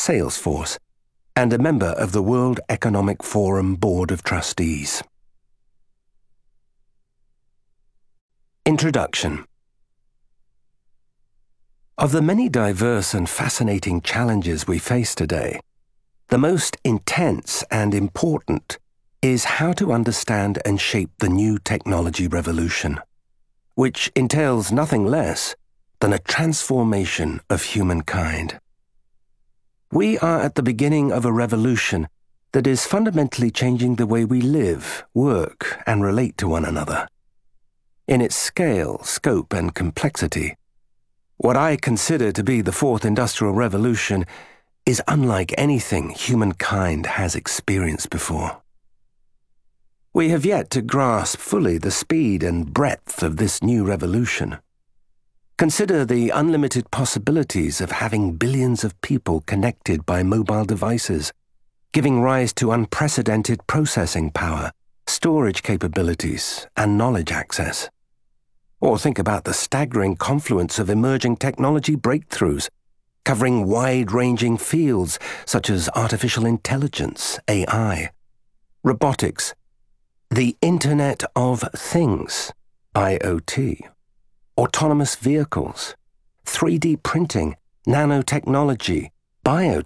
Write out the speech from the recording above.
Salesforce, and a member of the World Economic Forum Board of Trustees. Introduction. Of the many diverse and fascinating challenges we face today, the most intense and important is how to understand and shape the new technology revolution, which entails nothing less than a transformation of humankind. We are at the beginning of a revolution that is fundamentally changing the way we live, work, and relate to one another. In its scale, scope, and complexity, what I consider to be the Fourth Industrial Revolution is unlike anything humankind has experienced before. We have yet to grasp fully the speed and breadth of this new revolution. Consider the unlimited possibilities of having billions of people connected by mobile devices, giving rise to unprecedented processing power, storage capabilities, and knowledge access. Or think about the staggering confluence of emerging technology breakthroughs, covering wide-ranging fields such as artificial intelligence, AI, robotics, the Internet of Things, IoT, autonomous vehicles, 3D printing, nanotechnology, biotech,